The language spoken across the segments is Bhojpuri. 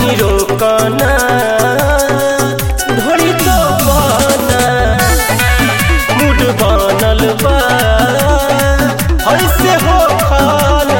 जानी रोकना ढोली तो बना मूड बनल बा ऐसे हो खाना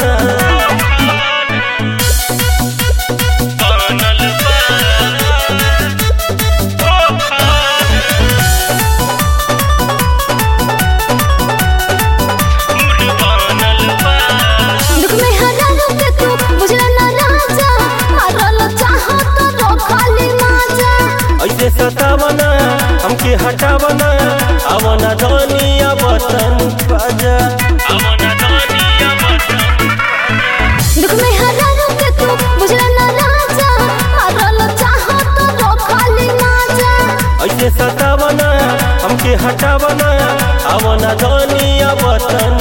ऐसे सतावना हमके हटावना आवना धनिया बतन बाजा आवना धनिया बतन दुख में हरारो के तू बुझला ना राजा हरल चाहो तो रोखाली ना जा ऐसे सतावना हमके हटावना आवना धनिया बतन